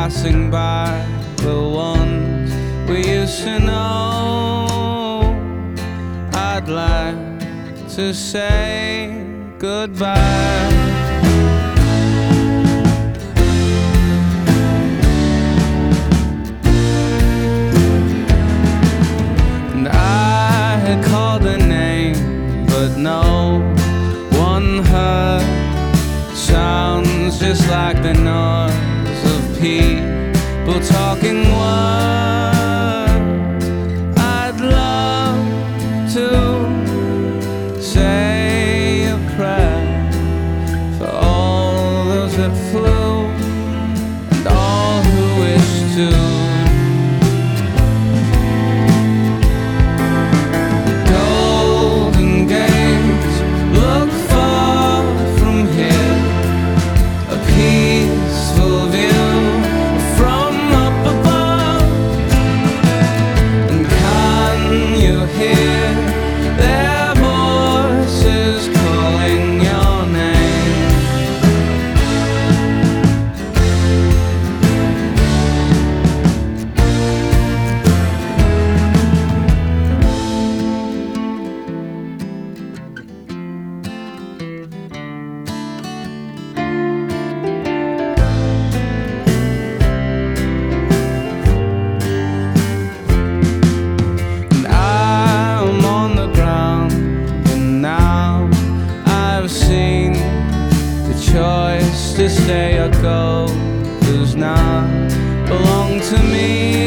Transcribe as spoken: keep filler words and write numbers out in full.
passing by the ones we used to know. I'd like to say goodbye. Called a name, but no one heard. Sounds just like the noise of people talking words. I'd love to say a prayer for all those that flew and all who wish to. Choice to stay or go does not belong to me.